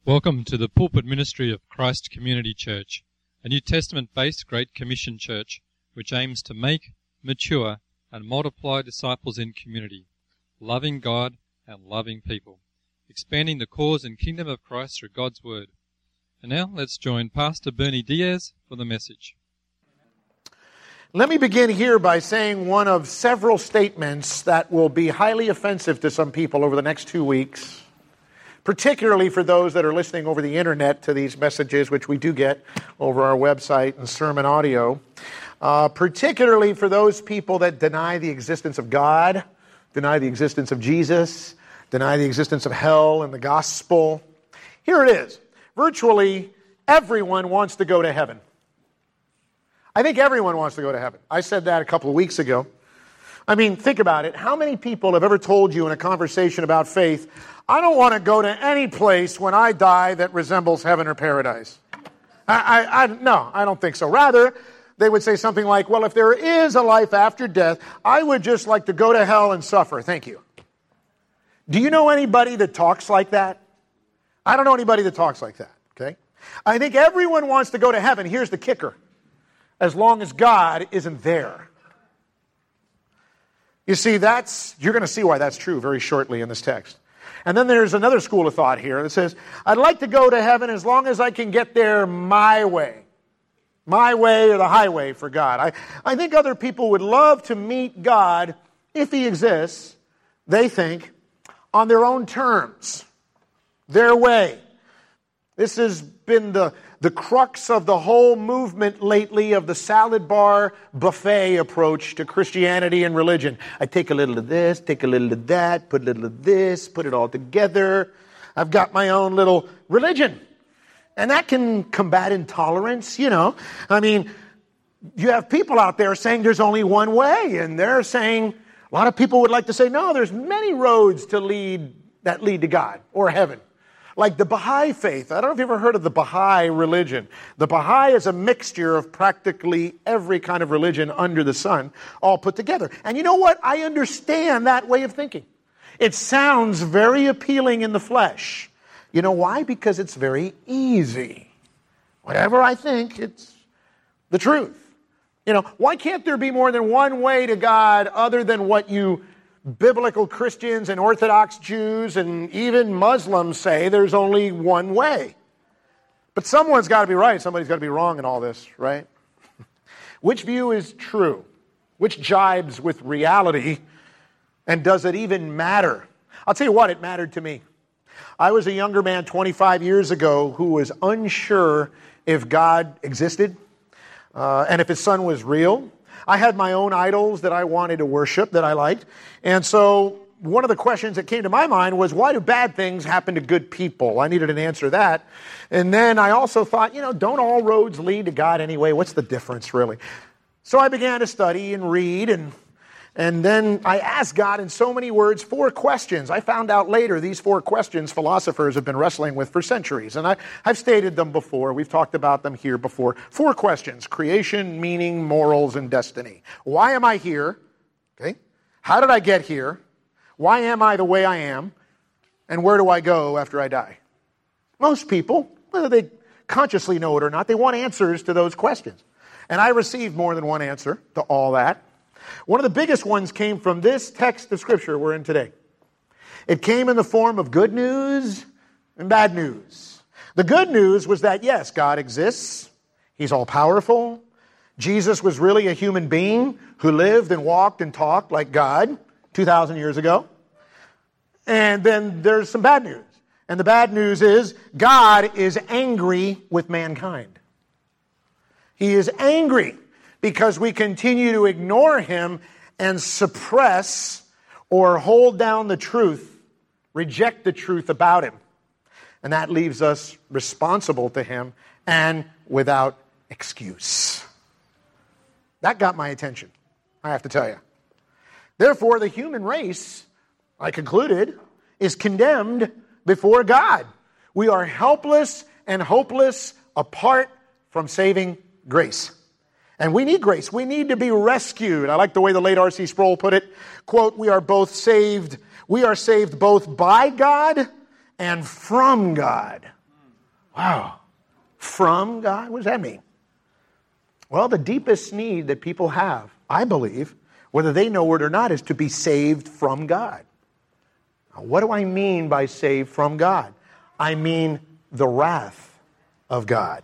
Welcome to the pulpit ministry of Christ Community Church, a New Testament-based Great Commission church which aims to make, mature, and multiply disciples in community, loving God and loving people, expanding the cause and kingdom of Christ through God's Word. And now let's join Pastor Bernie Diaz for the message. Let me begin here by saying one of several statements that will be highly offensive to some people over the next 2 weeks, particularly for those that are listening over the internet to these messages, which we do get over our website and sermon audio, particularly for those people that deny the existence of God, deny the existence of Jesus, deny the existence of hell and the gospel. Here it is. Virtually everyone wants to go to heaven. I think everyone wants to go to heaven. I said that a couple of weeks ago. I mean, think about it. How many people have ever told you in a conversation about faith, I don't want to go to any place when I die that resembles heaven or paradise? No, I don't think so. Rather, they would say something like, well, if there is a life after death, I would just like to go to hell and suffer. Thank you. Do you know anybody that talks like that? I don't know anybody that talks like that, okay? I think everyone wants to go to heaven. Here's the kicker. As long as God isn't there. You see, you're going to see why that's true very shortly in this text. And then there's another school of thought here that says, I'd like to go to heaven as long as I can get there my way. My way or the highway for God. I think other people would love to meet God, if He exists, they think, on their own terms. Their way. This has been the crux of the whole movement lately of the salad bar buffet approach to Christianity and religion. I take a little of this, take a little of that, put a little of this, put it all together. I've got my own little religion. And that can combat intolerance, you know. I mean, you have people out there saying there's only one way, and they're saying, a lot of people would like to say, no, there's many roads that lead to God or heaven. Like the Baha'i faith. I don't know if you've ever heard of the Baha'i religion. The Baha'i is a mixture of practically every kind of religion under the sun, all put together. And you know what? I understand that way of thinking. It sounds very appealing in the flesh. You know why? Because it's very easy. Whatever I think, it's the truth. You know, why can't there be more than one way to God other than what you biblical Christians and Orthodox Jews and even Muslims say there's only one way? But someone's got to be right, somebody's got to be wrong in all this, right? Which view is true? Which jibes with reality? And does it even matter? I'll tell you what, it mattered to me. I was a younger man 25 years ago who was unsure if God existed and if His Son was real. I had my own idols that I wanted to worship, that I liked. And so one of the questions that came to my mind was, why do bad things happen to good people? I needed an answer to that. And then I also thought, don't all roads lead to God anyway? What's the difference, really? So I began to study and read, and then I asked God in so many words 4 questions. I found out later these 4 questions philosophers have been wrestling with for centuries. And I've stated them before. We've talked about them here before. 4 questions: creation, meaning, morals, and destiny. Why am I here? Okay. How did I get here? Why am I the way I am? And where do I go after I die? Most people, whether they consciously know it or not, they want answers to those questions. And I received more than one answer to all that. One of the biggest ones came from this text of Scripture we're in today. It came in the form of good news and bad news. The good news was that, yes, God exists. He's all-powerful. Jesus was really a human being who lived and walked and talked like God 2,000 years ago. And then there's some bad news. And the bad news is God is angry with mankind. He is angry because we continue to ignore Him and suppress or hold down the truth, reject the truth about Him. And that leaves us responsible to Him and without excuse. That got my attention, I have to tell you. Therefore, the human race, I concluded, is condemned before God. We are helpless and hopeless apart from saving grace. And we need grace. We need to be rescued. I like the way the late R.C. Sproul put it. Quote, we are saved both by God and from God. Wow. From God? What does that mean? Well, the deepest need that people have, I believe, whether they know it or not, is to be saved from God. Now, what do I mean by saved from God? I mean the wrath of God.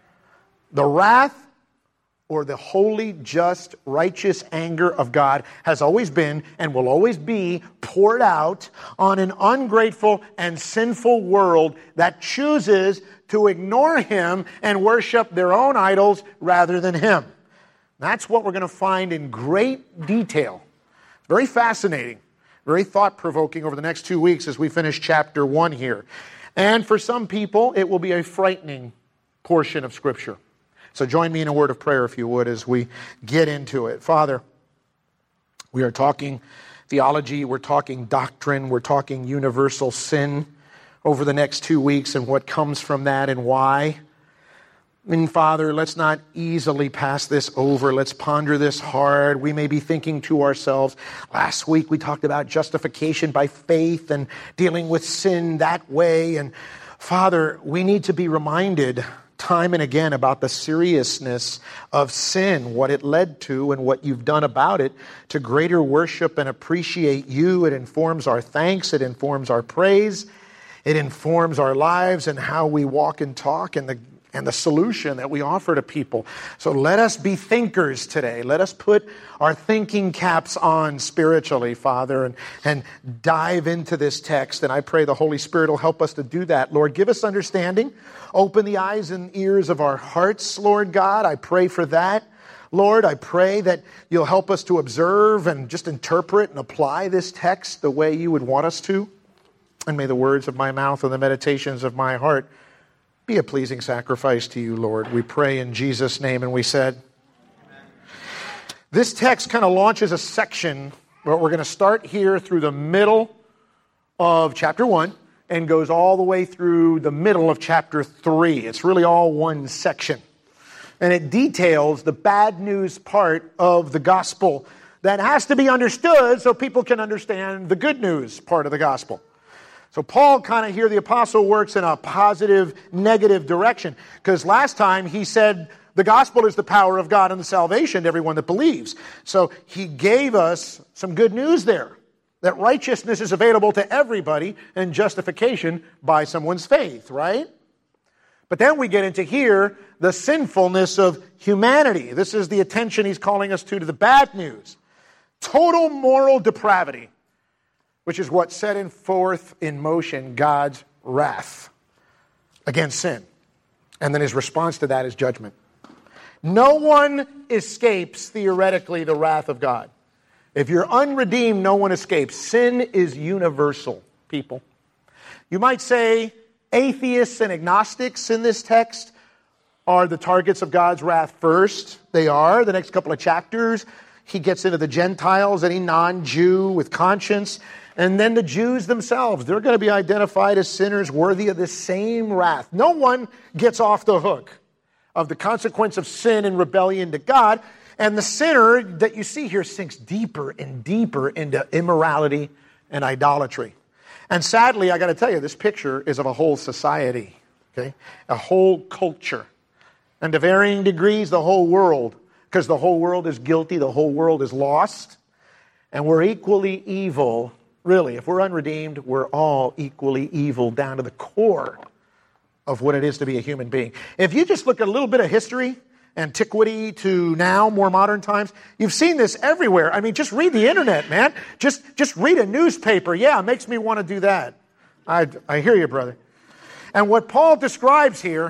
The wrath or the holy, just, righteous anger of God has always been and will always be poured out on an ungrateful and sinful world that chooses to ignore Him and worship their own idols rather than Him. That's what we're going to find in great detail. Very fascinating, very thought-provoking over the next 2 weeks as we finish chapter 1 here. And for some people, it will be a frightening portion of Scripture. So join me in a word of prayer, if you would, as we get into it. Father, we are talking theology, we're talking doctrine, we're talking universal sin over the next 2 weeks and what comes from that and why. And Father, let's not easily pass this over. Let's ponder this hard. We may be thinking to ourselves, last week we talked about justification by faith and dealing with sin that way. And Father, we need to be reminded time and again about the seriousness of sin, what it led to and what you've done about it to greater worship and appreciate you. It informs our thanks. It informs our praise. It informs our lives and how we walk and talk and the solution that we offer to people. So let us be thinkers today. Let us put our thinking caps on spiritually, Father, and dive into this text. And I pray the Holy Spirit will help us to do that. Lord, give us understanding. Open the eyes and ears of our hearts, Lord God. I pray for that. Lord, I pray that you'll help us to observe and just interpret and apply this text the way you would want us to. And may the words of my mouth and the meditations of my heart be a pleasing sacrifice to you, Lord. We pray in Jesus' name. And we said, amen. This text kind of launches a section where we're going to start here through the middle of chapter 1 and goes all the way through the middle of chapter 3. It's really all one section. And it details the bad news part of the gospel that has to be understood so people can understand the good news part of the gospel. So Paul kind of here, the apostle, works in a positive, negative direction. Because last time he said the gospel is the power of God and the salvation to everyone that believes. So he gave us some good news there. That righteousness is available to everybody and justification by someone's faith, right? But then we get into here the sinfulness of humanity. This is the attention he's calling us to the bad news. Total moral depravity, which is what set forth in motion God's wrath against sin. And then his response to that is judgment. No one escapes, theoretically, the wrath of God. If you're unredeemed, no one escapes. Sin is universal, people. You might say atheists and agnostics in this text are the targets of God's wrath first. They are. The next couple of chapters, he gets into the Gentiles, any non-Jew with conscience. And then the Jews themselves, they're going to be identified as sinners worthy of the same wrath. No one gets off the hook of the consequence of sin and rebellion to God. And the sinner that you see here sinks deeper and deeper into immorality and idolatry. And sadly, I got to tell you, this picture is of a whole society, okay? A whole culture. And to varying degrees, the whole world. Because the whole world is guilty, the whole world is lost. And we're equally evil. Really, if we're unredeemed, we're all equally evil down to the core of what it is to be a human being. If you just look at a little bit of history, antiquity to now, more modern times, you've seen this everywhere. I mean, just read the internet, man. Just read a newspaper. Yeah, it makes me want to do that. I hear you, brother. And what Paul describes here,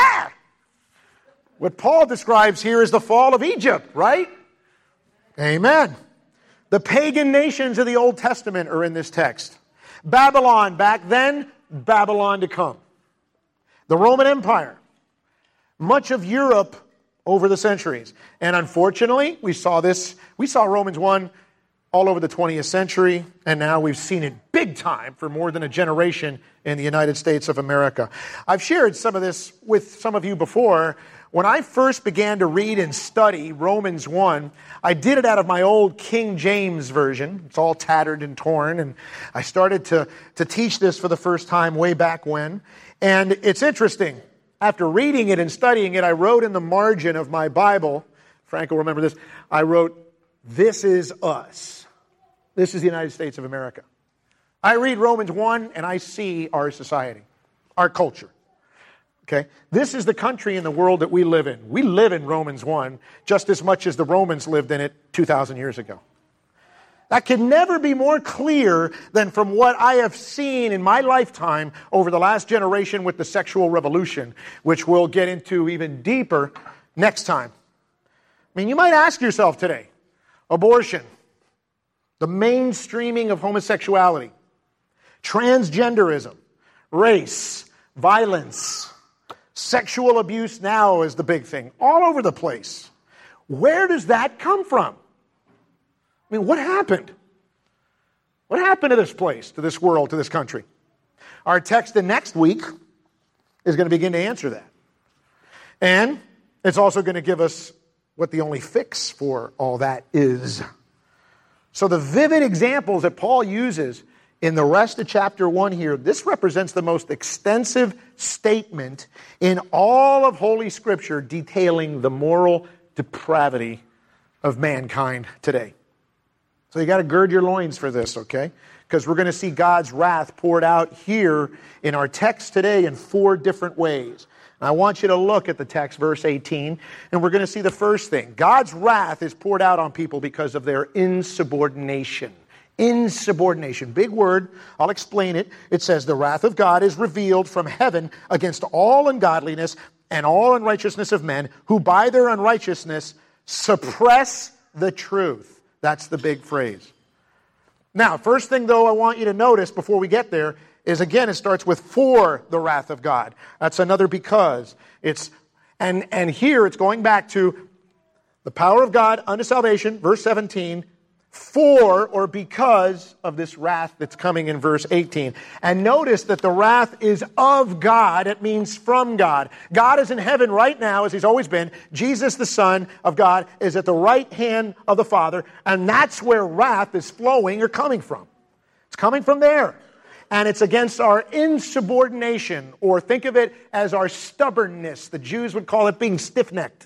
what Paul describes here is the fall of Egypt, right? Amen. The pagan nations of the Old Testament are in this text. Babylon back then, Babylon to come. The Roman Empire. Much of Europe over the centuries. And unfortunately, we saw Romans 1 all over the 20th century, and now we've seen it big time for more than a generation in the United States of America. I've shared some of this with some of you before, When I first began to read and study Romans 1, I did it out of my old King James version. It's all tattered and torn, and I started to teach this for the first time way back when. And it's interesting. After reading it and studying it, I wrote in the margin of my Bible, Frank will remember this, I wrote, "This is us. This is the United States of America." I read Romans 1 and I see our society, our culture. Okay? This is the country and the world that we live in. We live in Romans 1 just as much as the Romans lived in it 2,000 years ago. That can never be more clear than from what I have seen in my lifetime over the last generation with the sexual revolution, which we'll get into even deeper next time. I mean, you might ask yourself today, abortion, the mainstreaming of homosexuality, transgenderism, race, violence, sexual abuse now is the big thing, all over the place. Where does that come from? I mean, what happened? What happened to this place, to this world, to this country? Our text in next week is going to begin to answer that. And it's also going to give us what the only fix for all that is. So the vivid examples that Paul uses in the rest of chapter 1 here, this represents the most extensive statement in all of Holy Scripture detailing the moral depravity of mankind today. So you got to gird your loins for this, okay? Because we're going to see God's wrath poured out here in our text today in 4 different ways. And I want you to look at the text, verse 18, and we're going to see the first thing. God's wrath is poured out on people because of their insubordination. Insubordination. Big word. I'll explain it. It says, "The wrath of God is revealed from heaven against all ungodliness and all unrighteousness of men, who by their unrighteousness suppress the truth." That's the big phrase. Now, first thing, though, I want you to notice before we get there is, again, it starts with "for the wrath of God." That's another because. And here it's going back to the power of God unto salvation, verse 17, for or because of this wrath that's coming in verse 18. And notice that the wrath is of God. It means from God. God is in heaven right now, as He's always been. Jesus, the Son of God, is at the right hand of the Father. And that's where wrath is flowing or coming from. It's coming from there. And it's against our insubordination, or think of it as our stubbornness. The Jews would call it being stiff-necked.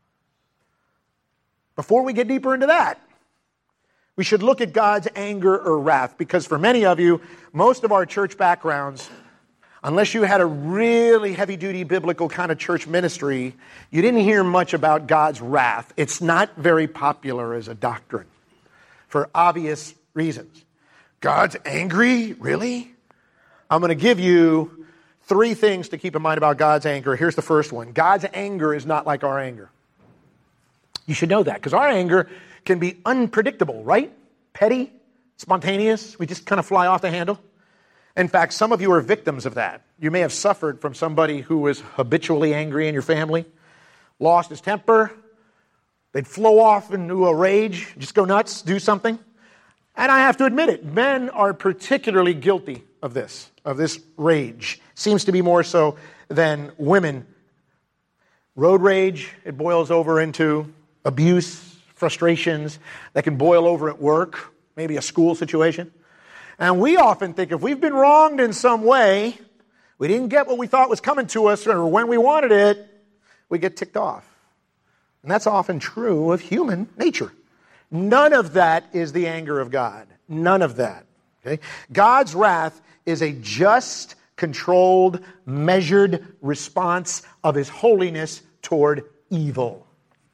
Before we get deeper into that, we should look at God's anger or wrath, because for many of you, most of our church backgrounds, unless you had a really heavy-duty biblical kind of church ministry, you didn't hear much about God's wrath. It's not very popular as a doctrine for obvious reasons. God's angry? Really? I'm going to give you 3 things to keep in mind about God's anger. Here's the first one. God's anger is not like our anger. You should know that, because our anger can be unpredictable, right? Petty, spontaneous. We just kind of fly off the handle. In fact, some of you are victims of that. You may have suffered from somebody who was habitually angry in your family, lost his temper. They'd flow off into a rage, just go nuts, do something. And I have to admit it, men are particularly guilty of this rage. Seems to be more so than women. Road rage, it boils over into abuse, frustrations that can boil over at work, maybe a school situation. And we often think if we've been wronged in some way, we didn't get what we thought was coming to us or when we wanted it, we get ticked off. And that's often true of human nature. None of that is the anger of God. None of that. Okay? God's wrath is a just, controlled, measured response of His holiness toward evil.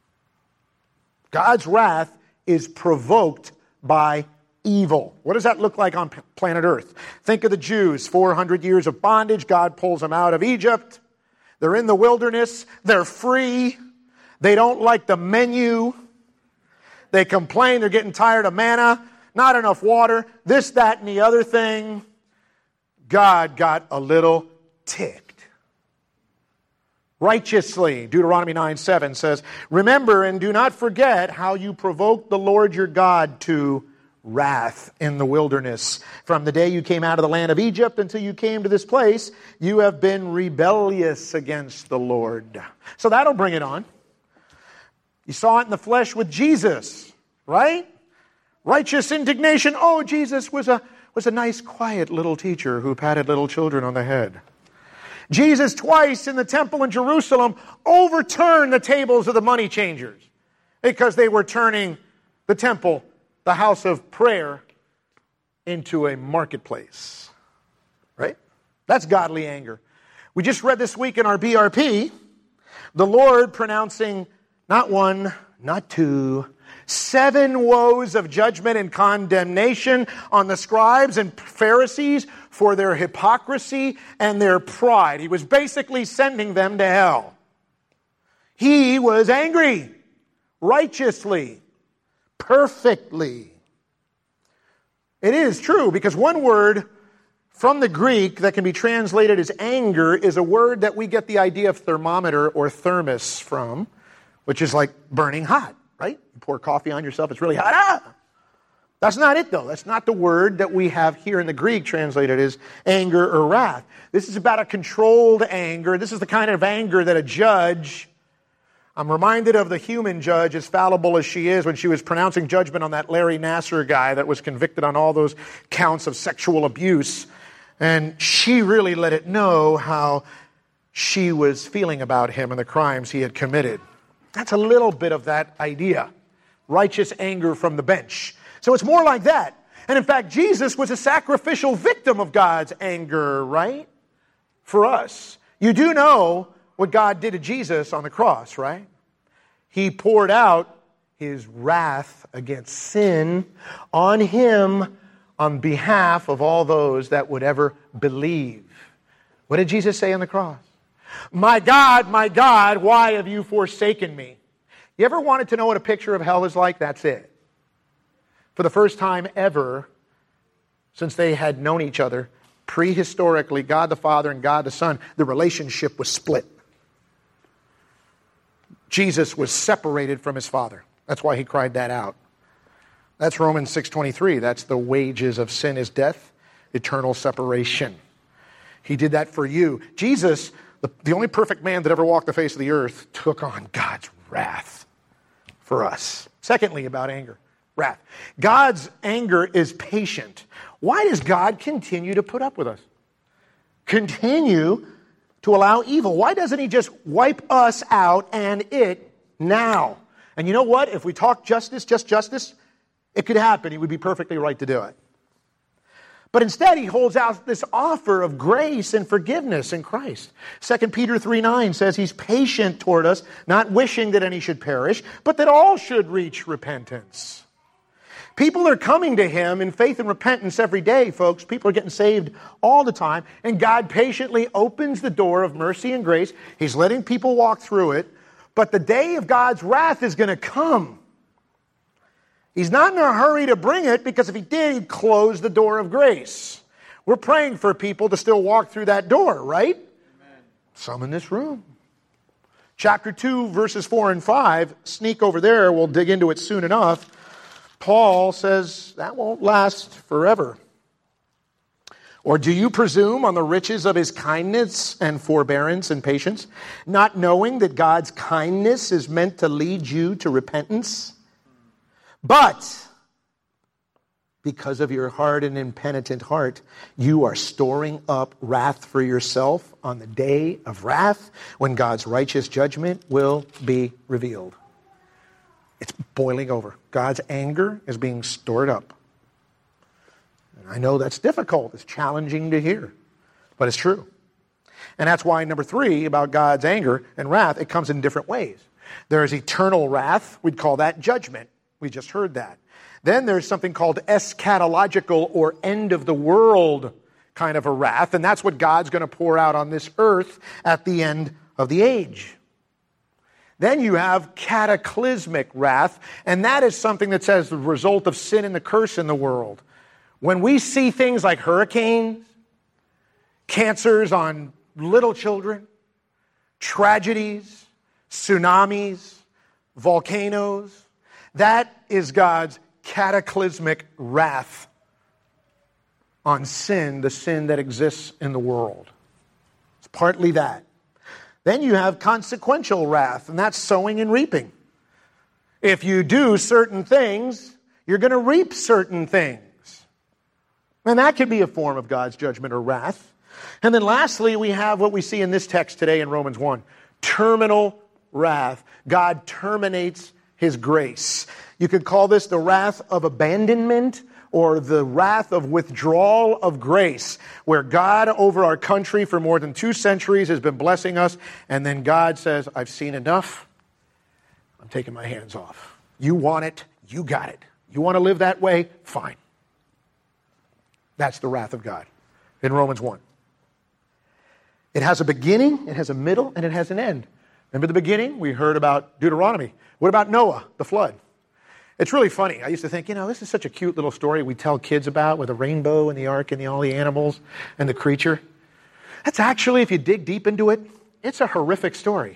God's wrath is provoked by evil. What does that look like on planet Earth? Think of the Jews, 400 years of bondage. God pulls them out of Egypt. They're in the wilderness. They're free. They don't like the menu. They complain they're getting tired of manna, not enough water, this, that, and the other thing. God got a little ticked. Righteously, Deuteronomy 9:7 says, "Remember and do not forget how you provoked the Lord your God to wrath in the wilderness. From the day you came out of the land of Egypt until you came to this place, you have been rebellious against the Lord. So that'll bring it on. You saw it in the flesh with Jesus, right? Righteous indignation. Oh, Jesus was a nice, quiet little teacher who patted little children on the head. Jesus twice in the temple in Jerusalem overturned the tables of the money changers because they were turning the temple, the house of prayer, into a marketplace. Right? That's godly anger. We just read this week in our BRP, the Lord pronouncing not one, not two, 7 woes of judgment and condemnation on the scribes and Pharisees for their hypocrisy and their pride. He was basically sending them to hell. He was angry, righteously, perfectly. It is true, because one word from the Greek that can be translated as anger is a word that we get the idea of thermometer or thermos from, which is like burning hot, right? You pour coffee on yourself, it's really hot. Ah! That's not it, though. That's not the word that we have here in the Greek translated as anger or wrath. This is about a controlled anger. This is the kind of anger that a judge... I'm reminded of the human judge, as fallible as she is, when she was pronouncing judgment on that Larry Nassar guy that was convicted on all those counts of sexual abuse. And she really let it know how she was feeling about him and the crimes he had committed. That's a little bit of that idea. Righteous anger from the bench. So it's more like that. And in fact, Jesus was a sacrificial victim of God's anger, right? For us. You do know what God did to Jesus on the cross, right? He poured out His wrath against sin on Him on behalf of all those that would ever believe. What did Jesus say on the cross? My God, why have you forsaken me? You ever wanted to know what a picture of hell is like? That's it. For the first time ever, since they had known each other, prehistorically, God the Father and God the Son, the relationship was split. Jesus was separated from His Father. That's why He cried that out. That's Romans 6:23. That's the wages of sin is death, eternal separation. He did that for you. Jesus, the only perfect man that ever walked the face of the earth, took on God's wrath for us. Secondly, about anger, wrath. God's anger is patient. Why does God continue to put up with us? Continue to allow evil. Why doesn't He just wipe us out and it now? And you know what? If we talk justice, just justice, it could happen. He would be perfectly right to do it. But instead, He holds out this offer of grace and forgiveness in Christ. 2 Peter 3:9 says He's patient toward us, not wishing that any should perish, but that all should reach repentance. People are coming to Him in faith and repentance every day, folks. People are getting saved all the time. And God patiently opens the door of mercy and grace. He's letting people walk through it. But the day of God's wrath is going to come. He's not in a hurry to bring it, because if He did, He'd close the door of grace. We're praying for people to still walk through that door, right? Amen. Some in this room. Chapter 2, verses 4 and 5. Sneak over there. We'll dig into it soon enough. Paul says that won't last forever. Or do you presume on the riches of His kindness and forbearance and patience, not knowing that God's kindness is meant to lead you to repentance? But because of your hard and impenitent heart, you are storing up wrath for yourself on the day of wrath, when God's righteous judgment will be revealed. It's boiling over. God's anger is being stored up. And I know that's difficult. It's challenging to hear. But it's true. And that's why, number 3, about God's anger and wrath, it comes in different ways. There is eternal wrath. We'd call that judgment. We just heard that. Then there's something called eschatological, or end of the world kind of a wrath. And that's what God's going to pour out on this earth at the end of the age. Then you have cataclysmic wrath, and that is something that's as the result of sin and the curse in the world. When we see things like hurricanes, cancers on little children, tragedies, tsunamis, volcanoes, that is God's cataclysmic wrath on sin, the sin that exists in the world. It's partly that. Then you have consequential wrath, and that's sowing and reaping. If you do certain things, you're going to reap certain things. And that could be a form of God's judgment or wrath. And then lastly, we have what we see in this text today in Romans 1. Terminal wrath. God terminates His grace. You could call this the wrath of abandonment or the wrath of withdrawal of grace, where God over our country for more than 2 centuries has been blessing us, and then God says, I've seen enough. I'm taking my hands off. You want it, you got it. You want to live that way? Fine. That's the wrath of God in Romans 1. It has a beginning, it has a middle, and it has an end. Remember the beginning? We heard about Deuteronomy. What about Noah, the flood? It's really funny. I used to think, this is such a cute little story we tell kids about with a rainbow and the ark and all the animals and the creature. That's actually, if you dig deep into it, it's a horrific story.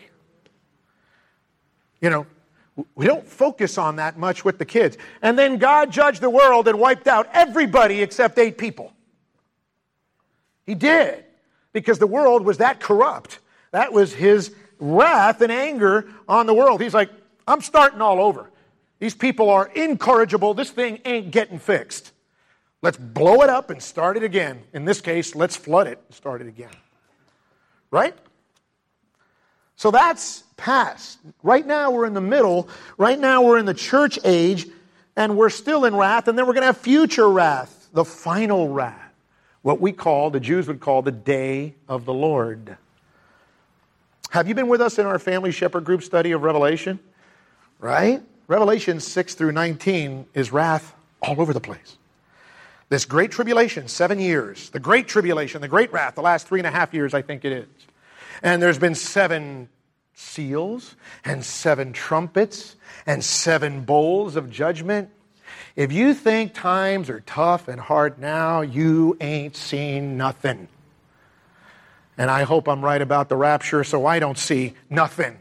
We don't focus on that much with the kids. And then God judged the world and wiped out everybody except 8 people. He did. Because the world was that corrupt. That was His wrath and anger on the world. He's like, I'm starting all over. These people are incorrigible. This thing ain't getting fixed. Let's blow it up and start it again. In this case, let's flood it and start it again. Right? So that's past. Right now we're in the middle. Right now we're in the church age, and we're still in wrath, and then we're going to have future wrath, the final wrath. What the Jews would call the day of the Lord. Have you been with us in our family shepherd group study of Revelation? Right? Revelation 6 through 19 is wrath all over the place. This great tribulation, 7 years. The great tribulation, the great wrath, the last 3.5 years I think it is. And there's been 7 seals and 7 trumpets and 7 bowls of judgment. If you think times are tough and hard now, you ain't seen nothing. And I hope I'm right about the rapture, so I don't see nothing.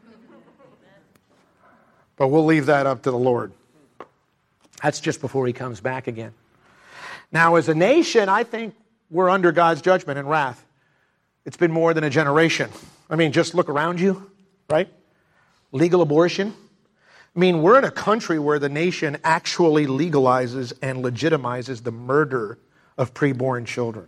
But we'll leave that up to the Lord. That's just before He comes back again. Now, as a nation, I think we're under God's judgment and wrath. It's been more than a generation. I mean, just look around you, right? Legal abortion. I mean, we're in a country where the nation actually legalizes and legitimizes the murder of preborn children.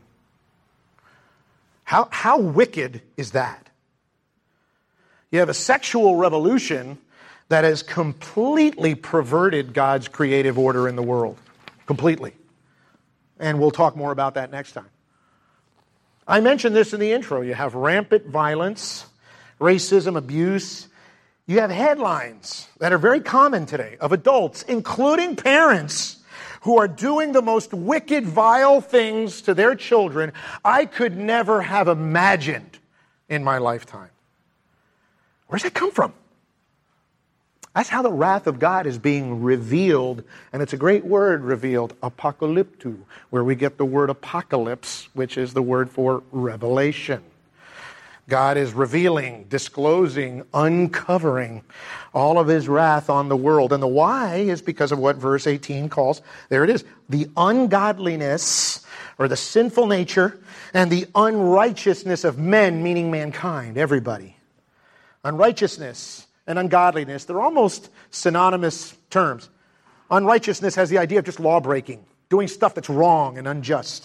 How wicked is that? You have a sexual revolution that has completely perverted God's creative order in the world. Completely. And we'll talk more about that next time. I mentioned this in the intro. You have rampant violence, racism, abuse. You have headlines that are very common today of adults, including parents, who are doing the most wicked, vile things to their children I could never have imagined in my lifetime. Where's that come from? That's how the wrath of God is being revealed. And it's a great word, revealed, apocalypto, where we get the word apocalypse, which is the word for revelation. God is revealing, disclosing, uncovering all of His wrath on the world. And the why is because of what verse 18 calls, there it is, the ungodliness or the sinful nature and the unrighteousness of men, meaning mankind, everybody. Unrighteousness and ungodliness, they're almost synonymous terms. Unrighteousness has the idea of just law breaking, doing stuff that's wrong and unjust.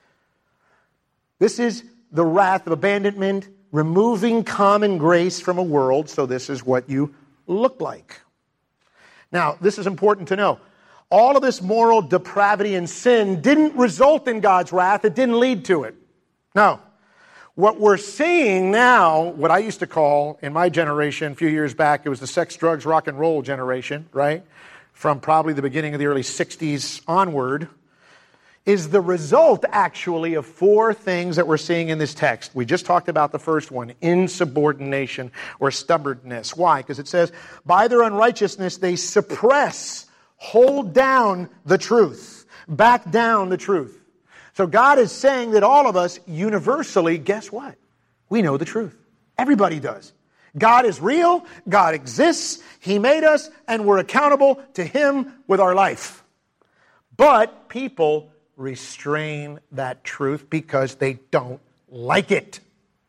This is the wrath of abandonment, removing common grace from a world, so this is what you look like. Now, this is important to know. All of this moral depravity and sin didn't result in God's wrath. It didn't lead to it. No. What we're seeing now, what I used to call, in my generation, a few years back, it was the sex, drugs, rock and roll generation, right? From probably the beginning of the early 60s onward, is the result, actually, of 4 things that we're seeing in this text. We just talked about the first one, insubordination or stubbornness. Why? Because it says, by their unrighteousness, they suppress, hold down the truth, back down the truth. So God is saying that all of us universally, guess what? We know the truth. Everybody does. God is real. God exists. He made us, and we're accountable to Him with our life. But people restrain that truth because they don't like it.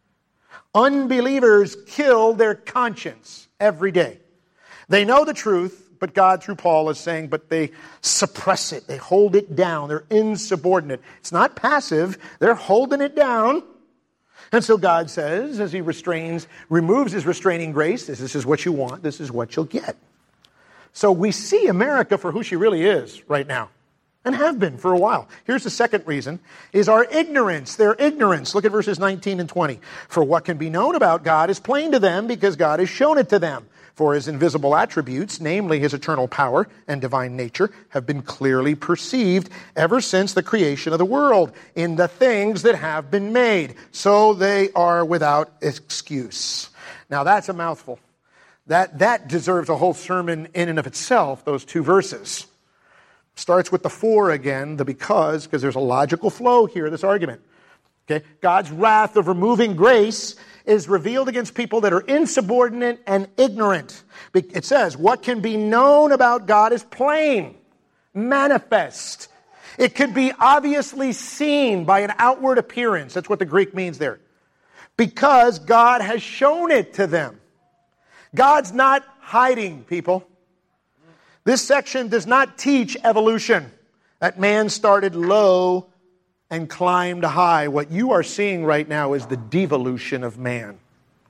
Unbelievers kill their conscience every day. They know the truth, but God, through Paul, is saying, but they suppress it. They hold it down. They're insubordinate. It's not passive. They're holding it down. And so God says, as He removes His restraining grace, this is what you want, this is what you'll get. So we see America for who she really is right now, and have been for a while. Here's the second reason, is our ignorance, their ignorance. Look at verses 19 and 20. For what can be known about God is plain to them because God has shown it to them. For His invisible attributes, namely His eternal power and divine nature, have been clearly perceived ever since the creation of the world in the things that have been made. So they are without excuse. Now that's a mouthful. That deserves a whole sermon in and of itself, those two verses. Starts with the for again, the because there's a logical flow here, this argument. Okay? God's wrath of removing grace is revealed against people that are insubordinate and ignorant. It says, what can be known about God is plain, manifest. It could be obviously seen by an outward appearance. That's what the Greek means there. Because God has shown it to them. God's not hiding, people. This section does not teach evolution, that man started low and climbed high. What you are seeing right now is the devolution of man.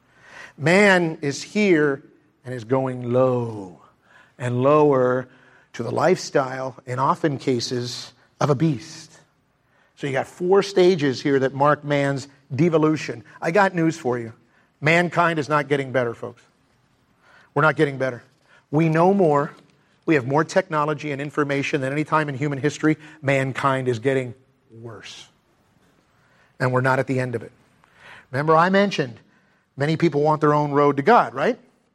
Man is here and is going low and lower to the lifestyle, in often cases, of a beast. So you got 4 stages here that mark man's devolution. I got news for you. Mankind is not getting better, folks. We're not getting better. We know more. We have more technology and information than any time in human history. Mankind is getting worse. And we're not at the end of it. Remember, I mentioned many people want their own road to God, right?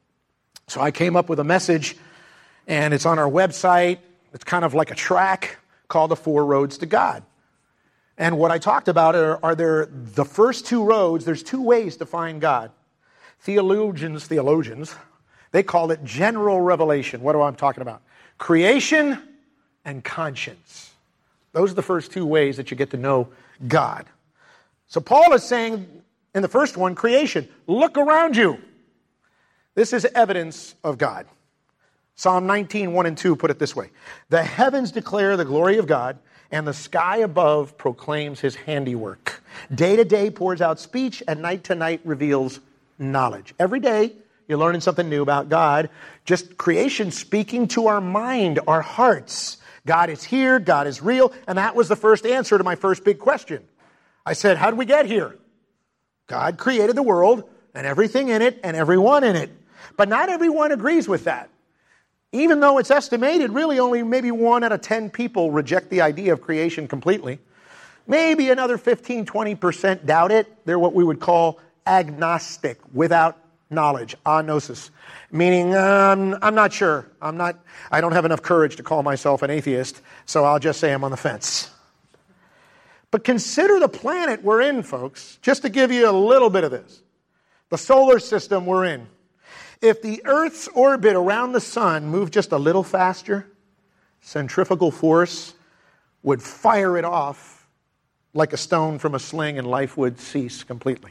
So I came up with a message, and it's on our website. It's kind of like a track called The 4 Roads to God. And what I talked about are there the first 2 roads. There's 2 ways to find God. Theologians, they call it general revelation. What am I talking about? Creation and conscience. Those are the first 2 ways that you get to know God. So Paul is saying in the first one, creation. Look around you. This is evidence of God. Psalm 19, 1 and 2 put it this way. The heavens declare the glory of God, and the sky above proclaims His handiwork. Day to day pours out speech, and night to night reveals knowledge. Every day you're learning something new about God. Just creation speaking to our mind, our hearts. God is here, God is real, and that was the first answer to my first big question. I said, how did we get here? God created the world and everything in it and everyone in it. But not everyone agrees with that. Even though it's estimated, really only maybe 1 out of 10 people reject the idea of creation completely. Maybe another 15, 20% doubt it. They're what we would call agnostic, without knowledge, agnosis. Meaning, I'm not sure. I don't have enough courage to call myself an atheist, so I'll just say I'm on the fence. But consider the planet we're in, folks, just to give you a little bit of this. The solar system we're in. If the Earth's orbit around the sun moved just a little faster, centrifugal force would fire it off like a stone from a sling, and life would cease completely.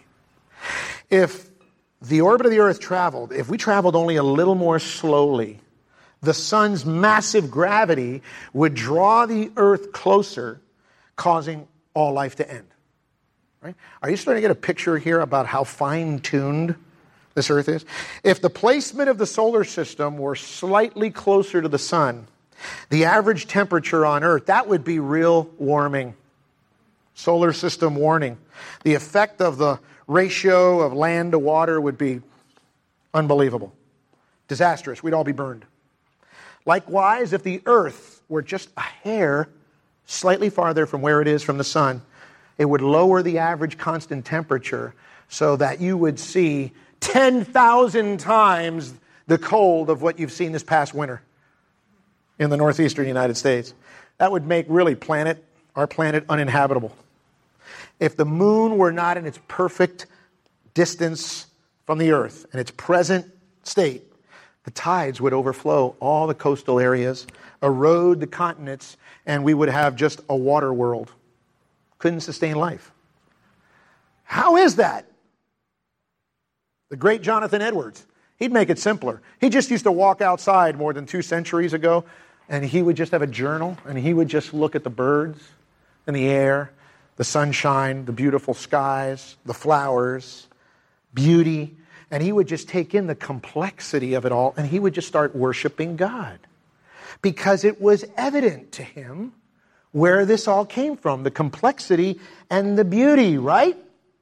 If the orbit of the Earth traveled, if we traveled only a little more slowly, the sun's massive gravity would draw the Earth closer, causing all life to end. Right? Are you starting to get a picture here about how fine-tuned this Earth is? If the placement of the solar system were slightly closer to the sun, the average temperature on Earth, that would be real warming. Solar system warning. The effect of the ratio of land to water would be unbelievable. Disastrous. We'd all be burned. Likewise, if the Earth were just a hair slightly farther from where it is from the sun, it would lower the average constant temperature so that you would see 10,000 times the cold of what you've seen this past winter in the northeastern United States. That would make really our planet uninhabitable. If the moon were not in its perfect distance from the earth in its present state, the tides would overflow all the coastal areas, erode the continents, and we would have just a water world. Couldn't sustain life. How is that? The great Jonathan Edwards, he'd make it simpler. He just used to walk outside more than 2 centuries ago, and he would just have a journal, and he would just look at the birds and the air, the sunshine, the beautiful skies, the flowers, beauty, and he would just take in the complexity of it all, and he would just start worshiping God. Because it was evident to him where this all came from, the complexity and the beauty, right?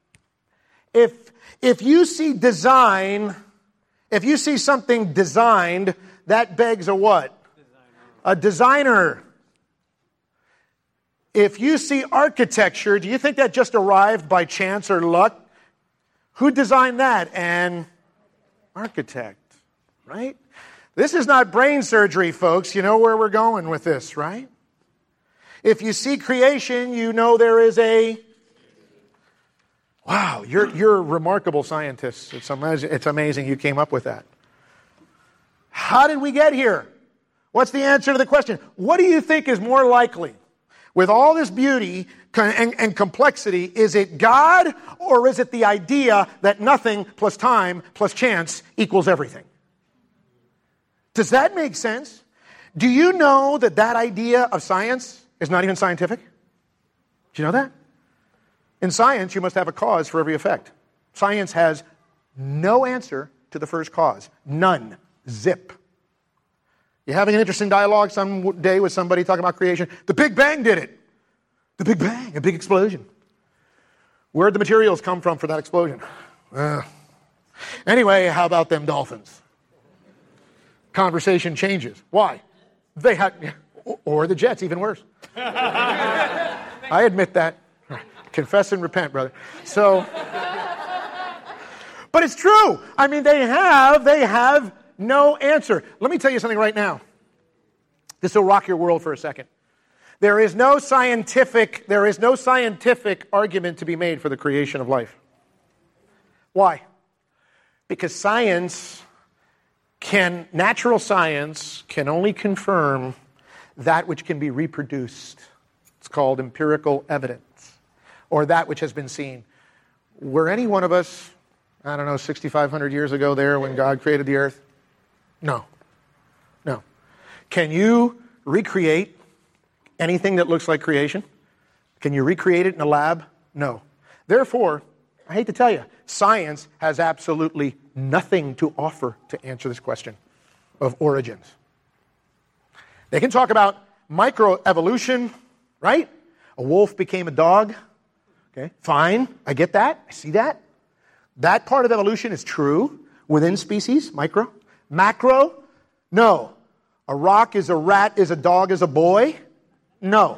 If you see design, if you see something designed, that begs a what? A designer. If you see architecture, do you think that just arrived by chance or luck? Who designed that? An architect, right? This is not brain surgery, folks. You know where we're going with this, right? If you see creation, you know there is a... Wow, you're remarkable scientists. It's amazing you came up with that. How did we get here? What's the answer to the question? What do you think is more likely? With all this beauty and complexity, is it God or is it the idea that nothing plus time plus chance equals everything? Does that make sense? Do you know that idea of science is not even scientific? Do you know that? In science, you must have a cause for every effect. Science has no answer to the first cause. None. Zip. You're having an interesting dialogue some day with somebody talking about creation. The Big Bang did it. The Big Bang, a big explosion. Where'd the materials come from for that explosion? Anyway, how about them dolphins? Conversation changes. Why? They had, or the Jets, even worse. I admit that. Confess and repent, brother. So, but it's true. I mean, they have no answer. Let me tell you something right now. This will rock your world for a second. There is no scientific argument to be made for the creation of life. Why? Because natural science can only confirm that which can be reproduced. It's called empirical evidence, or that which has been seen. Were any one of us, 6,500 years ago there when God created the earth? No. Can you recreate anything that looks like creation? Can you recreate it in a lab? No. Therefore, I hate to tell you, science has absolutely nothing to offer to answer this question of origins. They can talk about microevolution, right? A wolf became a dog. Okay, fine. I get that. I see that. That part of evolution is true within species, micro. Macro, no. A rock is a rat, is a dog, is a boy? No.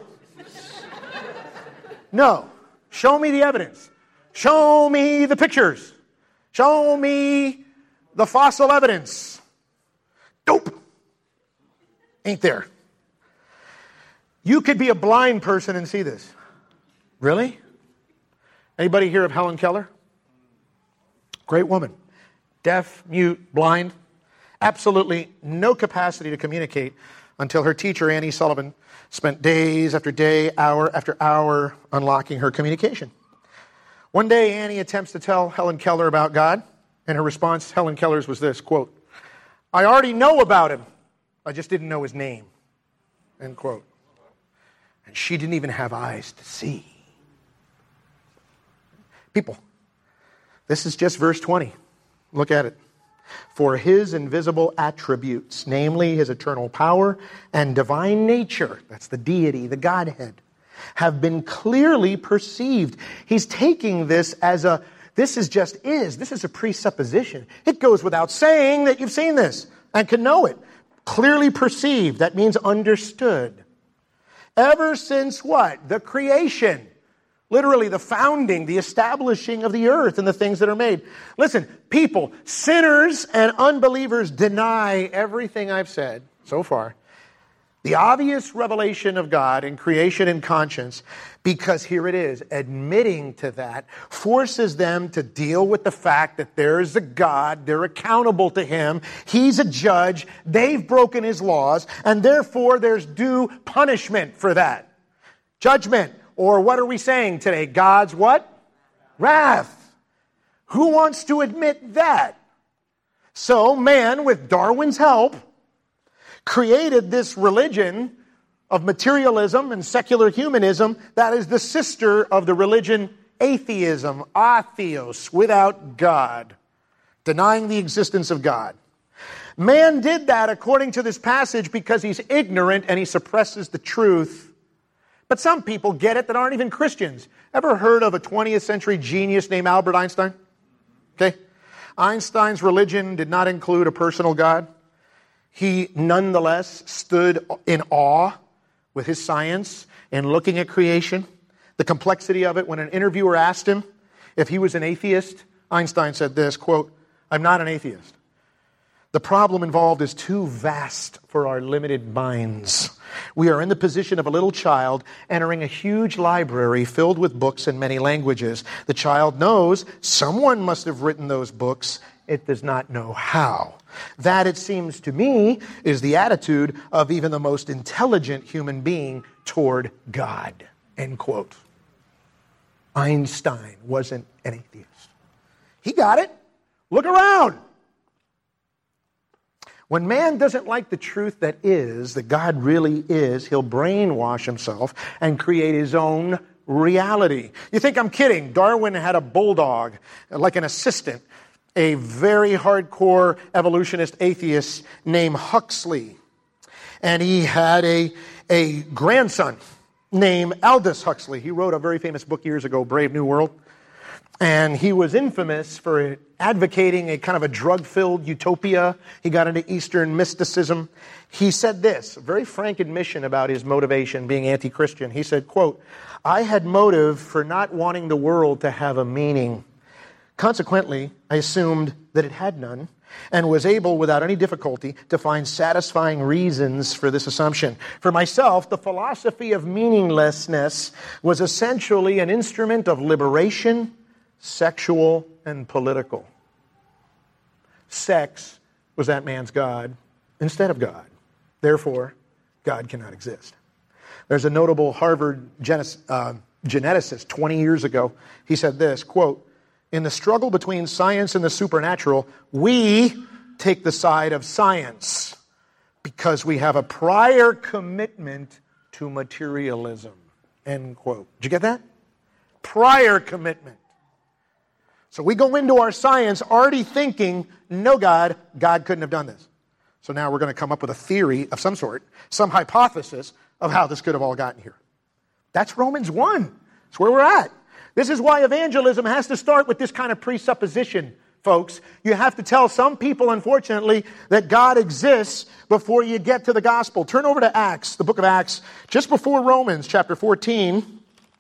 No. Show me the evidence. Show me the pictures. Show me the fossil evidence. Dope. Ain't there. You could be a blind person and see this. Really? Anybody hear of Helen Keller? Great woman. Deaf, mute, blind. Absolutely no capacity to communicate until her teacher, Annie Sullivan, spent days after day, hour after hour unlocking her communication. One day, Annie attempts to tell Helen Keller about God, and her response, Helen Keller's, was this, quote, "I already know about him. I just didn't know his name." End quote. And she didn't even have eyes to see. People, this is just verse 20. Look at it. For his invisible attributes, namely his eternal power and divine nature, that's the deity, the Godhead, have been clearly perceived. He's taking this as this is a presupposition. It goes without saying that you've seen this and can know it. Clearly perceived, that means understood. Ever since what? The creation. Literally the founding, the establishing of the earth and the things that are made. Listen, people, sinners and unbelievers deny everything I've said so far. The obvious revelation of God in creation and conscience, because here it is, admitting to that, forces them to deal with the fact that there is a God, they're accountable to Him, He's a judge, they've broken His laws, and therefore there's due punishment for that. Judgment, or what are we saying today? God's what? Wrath. Who wants to admit that? So man, with Darwin's help, created this religion of materialism and secular humanism that is the sister of the religion atheism, atheos, without God, denying the existence of God. Man did that according to this passage because he's ignorant and he suppresses the truth. But some people get it that aren't even Christians. Ever heard of a 20th century genius named Albert Einstein? Okay. Einstein's religion did not include a personal God. He nonetheless stood in awe with his science and looking at creation, the complexity of it. When an interviewer asked him if he was an atheist, Einstein said this, quote, "I'm not an atheist. The problem involved is too vast for our limited minds. We are in the position of a little child entering a huge library filled with books in many languages. The child knows someone must have written those books. It does not know how. That, it seems to me, is the attitude of even the most intelligent human being toward God." End quote. Einstein wasn't an atheist. He got it. Look around. When man doesn't like the truth that God really is, he'll brainwash himself and create his own reality. You think I'm kidding? Darwin had a bulldog, like an assistant, a very hardcore evolutionist atheist named Huxley. And he had a grandson named Aldous Huxley. He wrote a very famous book years ago, Brave New World. And he was infamous for advocating a kind of a drug-filled utopia. He got into Eastern mysticism. He said this, a very frank admission about his motivation being anti-Christian. He said, quote, "I had motive for not wanting the world to have a meaning. Consequently, I assumed that it had none and was able, without any difficulty, to find satisfying reasons for this assumption. For myself, the philosophy of meaninglessness was essentially an instrument of liberation, sexual and political. Sex was that man's God instead of God. Therefore, God cannot exist." There's a notable Harvard geneticist 20 years ago. He said this, quote, "In the struggle between science and the supernatural, we take the side of science because we have a prior commitment to materialism." End quote. Did you get that? Prior commitment. So we go into our science already thinking, no God, God couldn't have done this. So now we're going to come up with a theory of some sort, some hypothesis of how this could have all gotten here. That's Romans 1. That's where we're at. This is why evangelism has to start with this kind of presupposition, folks. You have to tell some people, unfortunately, that God exists before you get to the gospel. Turn over to Acts, the book of Acts, just before Romans chapter 14.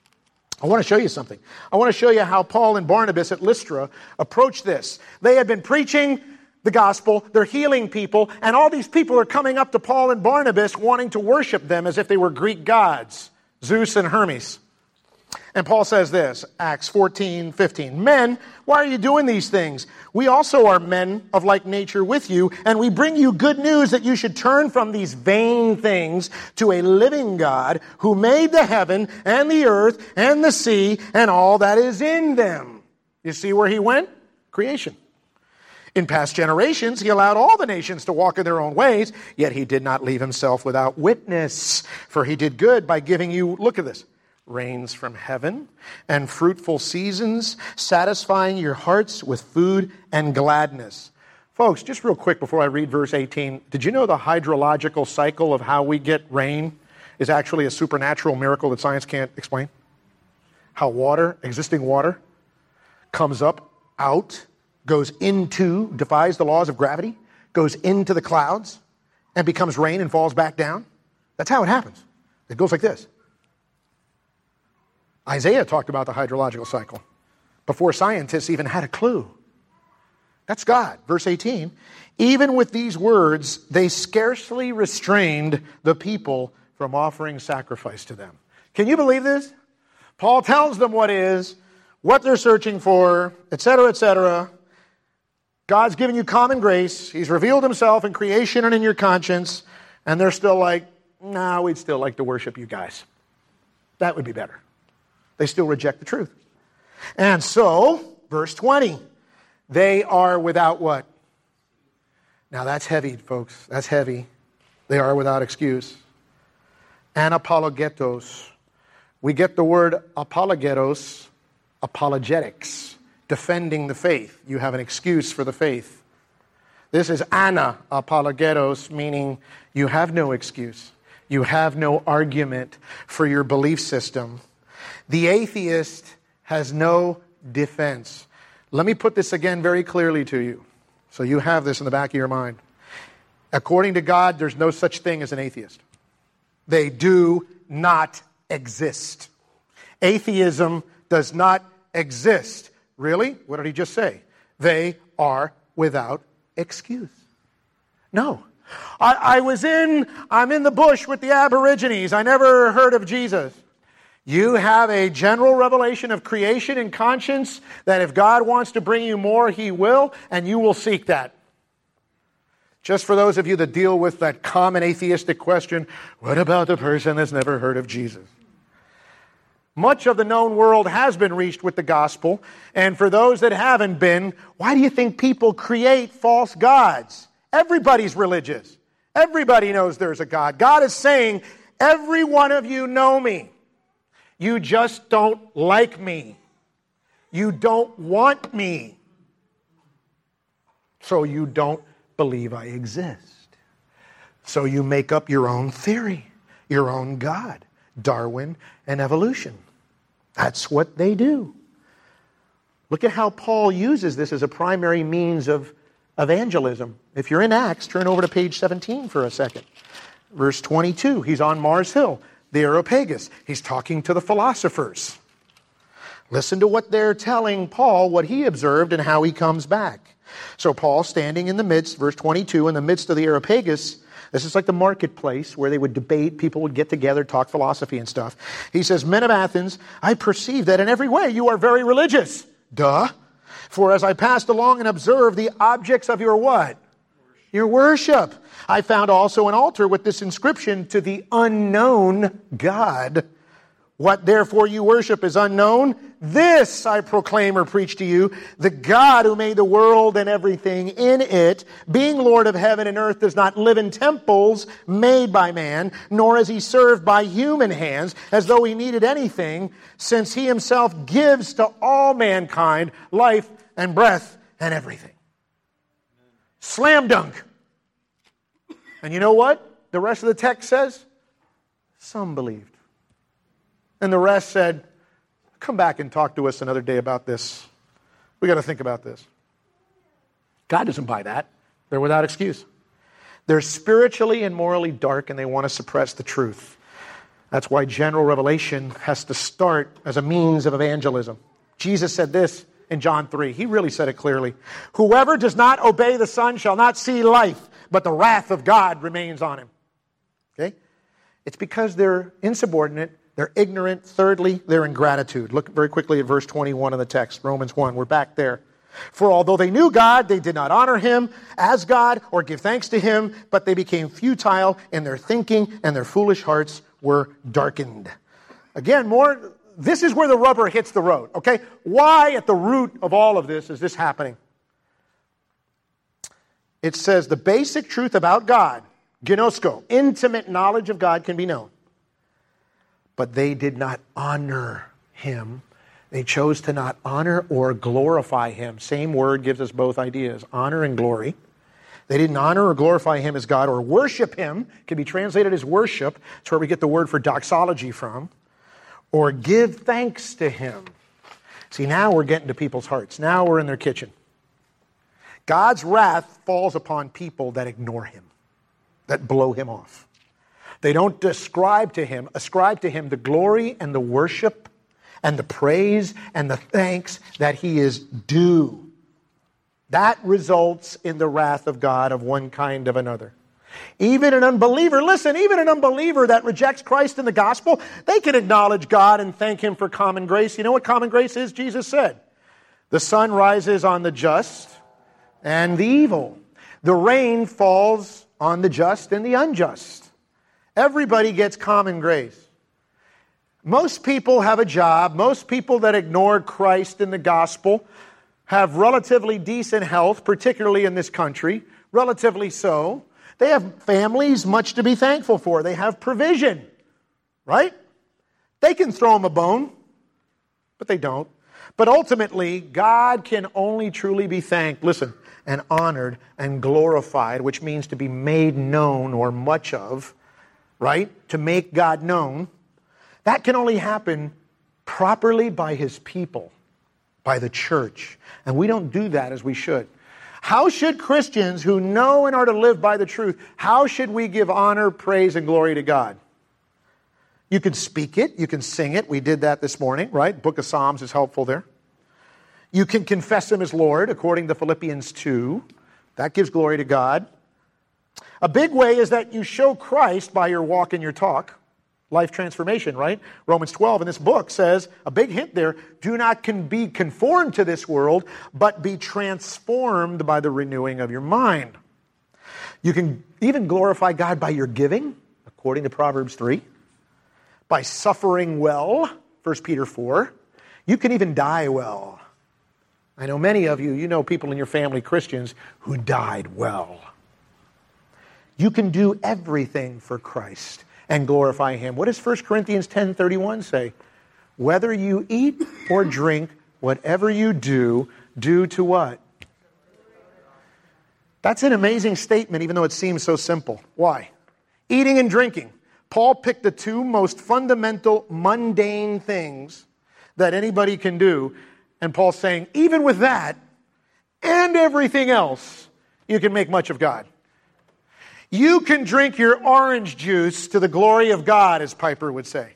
I want to show you something. I want to show you how Paul and Barnabas at Lystra approached this. They had been preaching the gospel, they're healing people, and all these people are coming up to Paul and Barnabas wanting to worship them as if they were Greek gods, Zeus and Hermes. And Paul says this, Acts 14:15, "Men, why are you doing these things? We also are men of like nature with you, and we bring you good news that you should turn from these vain things to a living God who made the heaven and the earth and the sea and all that is in them." You see where he went? Creation. "In past generations, he allowed all the nations to walk in their own ways, yet he did not leave himself without witness, for he did good by giving you," look at this, "rains from heaven and fruitful seasons, satisfying your hearts with food and gladness." Folks, just real quick before I read verse 18, did you know the hydrological cycle of how we get rain is actually a supernatural miracle that science can't explain? How water, existing water, comes up, out, goes into, defies the laws of gravity, goes into the clouds, and becomes rain and falls back down? That's how it happens. It goes like this. Isaiah talked about the hydrological cycle before scientists even had a clue. That's God. Verse 18. Even with these words, they scarcely restrained the people from offering sacrifice to them. Can you believe this? Paul tells them what is, what they're searching for, etc., etc. God's given you common grace. He's revealed himself in creation and in your conscience. And they're still like, nah, we'd still like to worship you guys. That would be better. They still reject the truth. And so, verse 20, they are without what? Now that's heavy, folks. That's heavy. They are without excuse. Anapologetos. We get the word apologetos, apologetics, defending the faith. You have an excuse for the faith. This is apologetos, meaning you have no excuse. You have no argument for your belief system. The atheist has no defense. Let me put this again very clearly to you, so you have this in the back of your mind. According to God, there's no such thing as an atheist. They do not exist. Atheism does not exist. Really? What did he just say? They are without excuse. No. I'm in the bush with the Aborigines. I never heard of Jesus. You have a general revelation of creation and conscience that if God wants to bring you more, he will, and you will seek that. Just for those of you that deal with that common atheistic question, what about the person that's never heard of Jesus? Much of the known world has been reached with the gospel, and for those that haven't been, why do you think people create false gods? Everybody's religious. Everybody knows there's a God. God is saying, every one of you know me. You just don't like me. You don't want me. So you don't believe I exist. So you make up your own theory, your own God, Darwin and evolution. That's what they do. Look at how Paul uses this as a primary means of evangelism. If you're in Acts, turn over to page 17 for a second. Verse 22, he's on Mars Hill, the Areopagus. He's talking to the philosophers. Listen to what they're telling Paul, what he observed and how he comes back. So Paul, standing in the midst, verse 22, in the midst of the Areopagus, this is like the marketplace where they would debate, people would get together, talk philosophy and stuff. He says, men of Athens, I perceive that in every way you are very religious. Duh. For as I passed along and observed the objects of your what? Your worship. I found also an altar with this inscription, to the unknown God. What therefore you worship is unknown. This I proclaim or preach to you. The God who made the world and everything in it, being Lord of heaven and earth, does not live in temples made by man, nor is he served by human hands, as though he needed anything, since he himself gives to all mankind life and breath and everything. Slam dunk. And you know what the rest of the text says? Some believed. And the rest said, come back and talk to us another day about this. We got to think about this. God doesn't buy that. They're without excuse. They're spiritually and morally dark, and they want to suppress the truth. That's why general revelation has to start as a means of evangelism. Jesus said this in John 3. He really said it clearly. Whoever does not obey the Son shall not see life, but the wrath of God remains on him. Okay? It's because they're insubordinate. They're ignorant. Thirdly, they're ingratitude. Look very quickly at verse 21 of the text, Romans 1. We're back there. For although they knew God, they did not honor him as God or give thanks to him, but they became futile in their thinking, and their foolish hearts were darkened. Again, this is where the rubber hits the road, okay? Why at the root of all of this is this happening? It says the basic truth about God, gnosko, intimate knowledge of God can be known. But they did not honor him. They chose to not honor or glorify him. Same word gives us both ideas, honor and glory. They didn't honor or glorify him as God or worship him. Can be translated as worship. That's where we get the word for doxology from. Or give thanks to him. See, now we're getting to people's hearts. Now we're in their kitchen. God's wrath falls upon people that ignore him, that blow him off. They don't ascribe to him the glory and the worship and the praise and the thanks that he is due. That results in the wrath of God of one kind of another. Even an unbeliever, listen, even an unbeliever that rejects Christ in the gospel, they can acknowledge God and thank Him for common grace. You know what common grace is? Jesus said, the sun rises on the just and the evil. The rain falls on the just and the unjust. Everybody gets common grace. Most people have a job. Most people that ignore Christ in the gospel have relatively decent health, particularly in this country, relatively so. They have families, much to be thankful for. They have provision, right? They can throw them a bone, but they don't. But ultimately, God can only truly be thanked, listen, and honored and glorified, which means to be made known or much of, right? To make God known. That can only happen properly by His people, by the church. And we don't do that as we should. How should Christians who know and are to live by the truth, how should we give honor, praise, and glory to God? You can speak it. You can sing it. We did that this morning, right? Book of Psalms is helpful there. You can confess Him as Lord, according to Philippians 2. That gives glory to God. A big way is that you show Christ by your walk and your talk. Life transformation, right? Romans 12 in this book says, a big hint there, do not be conformed to this world, but be transformed by the renewing of your mind. You can even glorify God by your giving, according to Proverbs 3, by suffering well, 1 Peter 4. You can even die well. I know many of you know people in your family, Christians, who died well. You can do everything for Christ and glorify Him. What does 1 Corinthians 10:31 say? Whether you eat or drink, whatever you do, do to what? That's an amazing statement, even though it seems so simple. Why? Eating and drinking. Paul picked the two most fundamental, mundane things that anybody can do. And Paul's saying, even with that and everything else, you can make much of God. You can drink your orange juice to the glory of God, as Piper would say.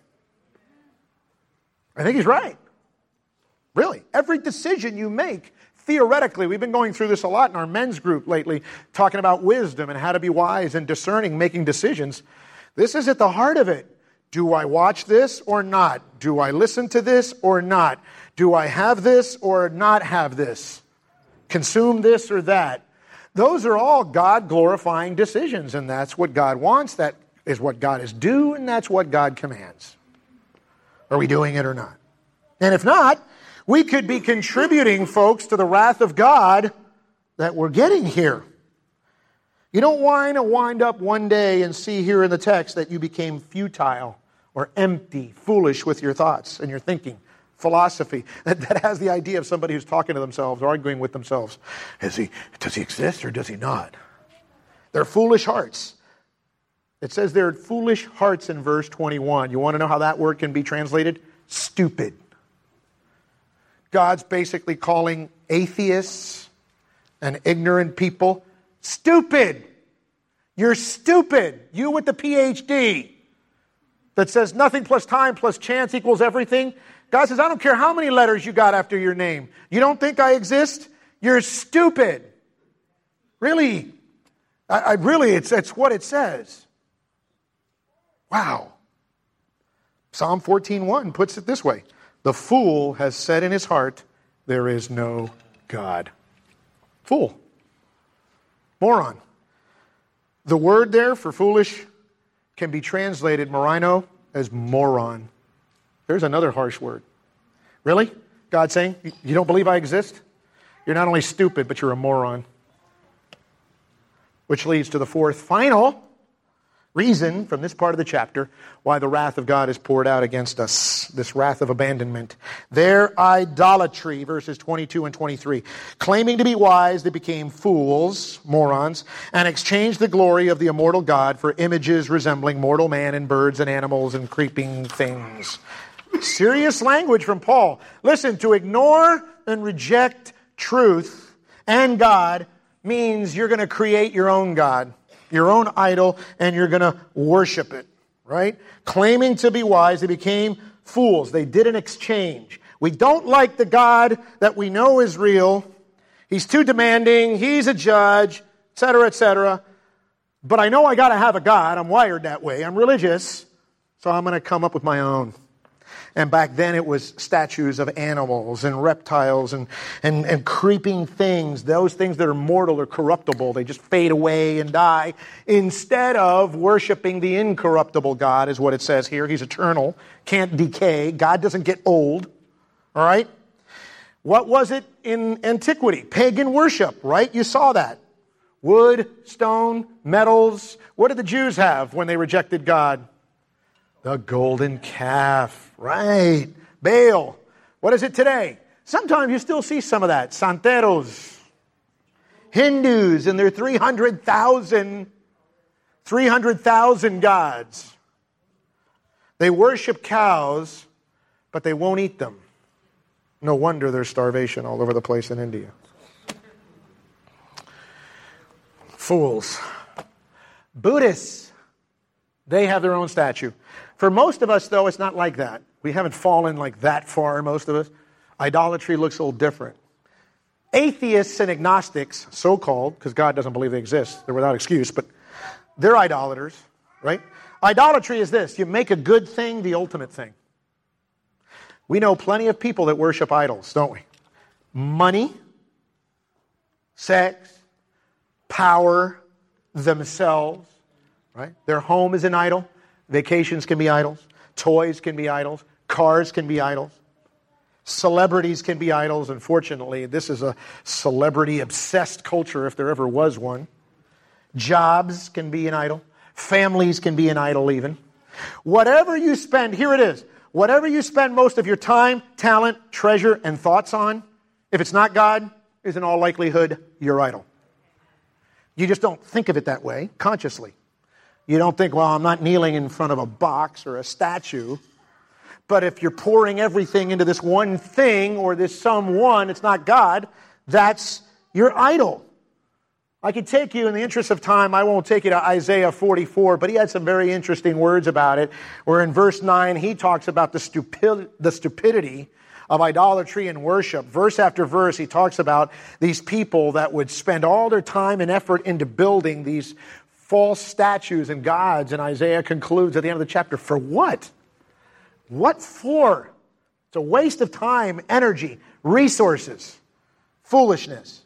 I think he's right. Really. Every decision you make, theoretically, we've been going through this a lot in our men's group lately, talking about wisdom and how to be wise and discerning, making decisions. This is at the heart of it. Do I watch this or not? Do I listen to this or not? Do I have this or not have this? Consume this or that? Those are all God-glorifying decisions, and that's what God wants. That is what God is due, and that's what God commands. Are we doing it or not? And if not, we could be contributing, folks, to the wrath of God that we're getting here. You don't want to wind up one day and see here in the text that you became futile or empty, foolish with your thoughts and your thinking. Philosophy that has the idea of somebody who's talking to themselves, arguing with themselves. Does he exist or does he not? They're foolish hearts. It says they're foolish hearts in verse 21. You want to know how that word can be translated? Stupid. God's basically calling atheists and ignorant people stupid. You're stupid. You with the PhD that says nothing plus time plus chance equals everything. God says, I don't care how many letters you got after your name. You don't think I exist? You're stupid. Really? Really, it's what it says. Wow. Psalm 14:1 puts it this way. The fool has said in his heart, there is no God. Fool. Moron. The word there for foolish can be translated, morino, as moron. There's another harsh word. Really? God saying, you don't believe I exist? You're not only stupid, but you're a moron. Which leads to the fourth, final reason from this part of the chapter why the wrath of God is poured out against us. This wrath of abandonment. Their idolatry, verses 22 and 23. Claiming to be wise, they became fools, morons, and exchanged the glory of the immortal God for images resembling mortal man and birds and animals and creeping things. Serious language from Paul. Listen, to ignore and reject truth and God means you're going to create your own God, your own idol, and you're going to worship it, right? Claiming to be wise, they became fools. They did an exchange. We don't like the God that we know is real, He's too demanding. He's a judge, etc., etc. But I know I got to have a God. I'm wired that way. I'm religious. So I'm going to come up with my own. And back then it was statues of animals and reptiles and creeping things. Those things that are mortal or corruptible. They just fade away and die. Instead of worshiping the incorruptible God, is what it says here. He's eternal. Can't decay. God doesn't get old. All right? What was it in antiquity? Pagan worship, right? You saw that. Wood, stone, metals. What did the Jews have when they rejected God? The golden calf, right? Baal. What is it today? Sometimes you still see some of that. Santeros. Hindus and their 300,000 gods. They worship cows, but they won't eat them. No wonder there's starvation all over the place in India. Fools. Buddhists, they have their own statue. For most of us, though, it's not like that. We haven't fallen like that far, most of us. Idolatry looks a little different. Atheists and agnostics, so-called, because God doesn't believe they exist. They're without excuse, but they're idolaters, right? Idolatry is this. You make a good thing the ultimate thing. We know plenty of people that worship idols, don't we? Money, sex, power, themselves, right? Their home is an idol. Vacations can be idols. Toys can be idols. Cars can be idols. Celebrities can be idols. Unfortunately, this is a celebrity-obsessed culture if there ever was one. Jobs can be an idol. Families can be an idol even. Whatever you spend, here it is. Whatever you spend most of your time, talent, treasure, and thoughts on, if it's not God, is in all likelihood your idol. You just don't think of it that way consciously. You don't think, well, I'm not kneeling in front of a box or a statue. But if you're pouring everything into this one thing or this someone, it's not God, that's your idol. I could take you, in the interest of time, I won't take you to Isaiah 44, but he had some very interesting words about it, where in verse 9 he talks about the stupidity of idolatry and worship. Verse after verse he talks about these people that would spend all their time and effort into building these false statues and gods, and Isaiah concludes at the end of the chapter, for what? What for? It's a waste of time, energy, resources, foolishness.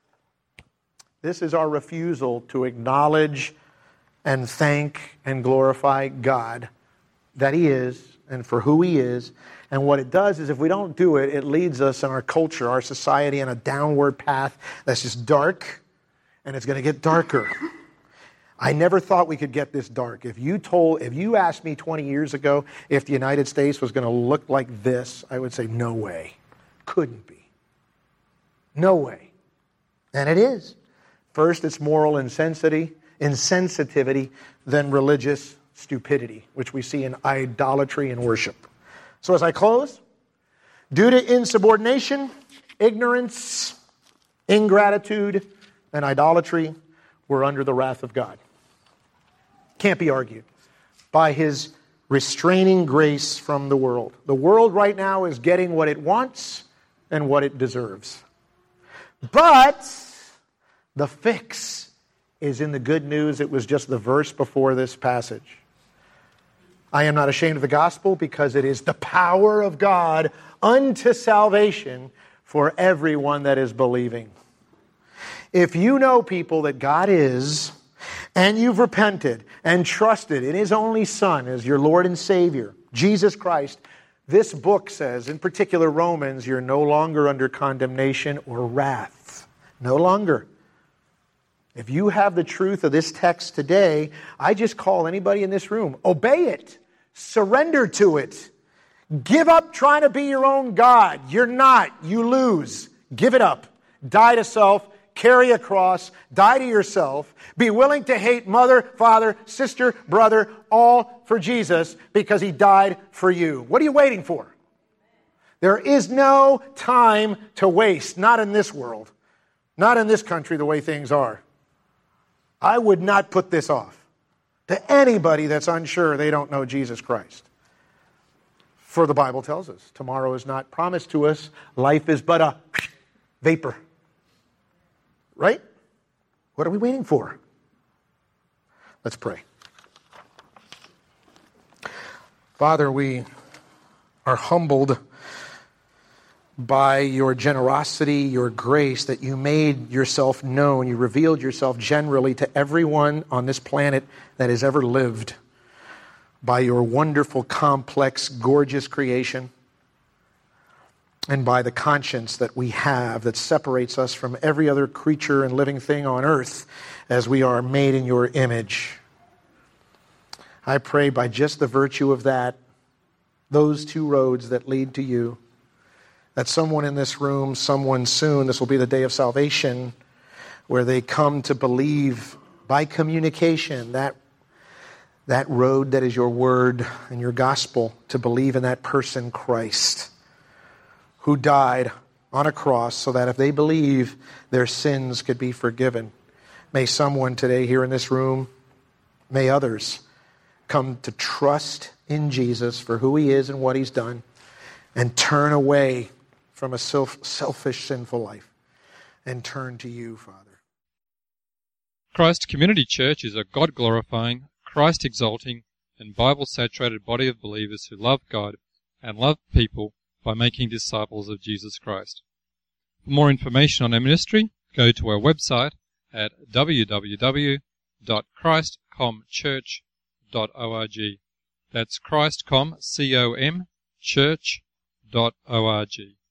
This is our refusal to acknowledge and thank and glorify God that He is and for who He is. And what it does is if we don't do it, it leads us in our culture, our society, in a downward path that's just dark, and it's going to get darker. I never thought we could get this dark. If you asked me 20 years ago if the United States was going to look like this, I would say, no way. Couldn't be. No way. And it is. First, it's moral insensitivity, then religious stupidity, which we see in idolatry and worship. So as I close, due to insubordination, ignorance, ingratitude, and idolatry, we're under the wrath of God. Can't be argued. By His restraining grace from the world. The world right now is getting what it wants and what it deserves. But the fix is in the good news. It was just the verse before this passage. I am not ashamed of the gospel because it is the power of God unto salvation for everyone that is believing. If you know, people, that God is, and you've repented and trusted in His only Son as your Lord and Savior, Jesus Christ, this book says, in particular Romans, you're no longer under condemnation or wrath. No longer. If you have the truth of this text today, I just call anybody in this room, obey it. Surrender to it. Give up trying to be your own God. You're not. You lose. Give it up. Die to self. Carry a cross. Die to yourself. Be willing to hate mother, father, sister, brother, all for Jesus because He died for you. What are you waiting for? There is no time to waste. Not in this world. Not in this country the way things are. I would not put this off to anybody that's unsure they don't know Jesus Christ. For the Bible tells us, tomorrow is not promised to us. Life is but a vapor. Right? What are we waiting for? Let's pray. Father, we are humbled by your generosity, your grace, that you made yourself known. You revealed yourself generally to everyone on this planet that has ever lived by your wonderful, complex, gorgeous creation, and by the conscience that we have that separates us from every other creature and living thing on earth as we are made in your image. I pray by just the virtue of that, those two roads that lead to you, that someone in this room, someone soon, this will be the day of salvation, where they come to believe by communication that road that is your word and your gospel, to believe in that person, Christ, who died on a cross so that if they believe, their sins could be forgiven. May someone today here in this room, may others come to trust in Jesus for who he is and what he's done, and turn away from a selfish, sinful life, and turn to you, Father. Christ Community Church is a God-glorifying, Christ-exalting, and Bible-saturated body of believers who love God and love people by making disciples of Jesus Christ. For more information on our ministry, go to our website at www.christcomchurch.org. That's Christcom, C-O-M, church.org.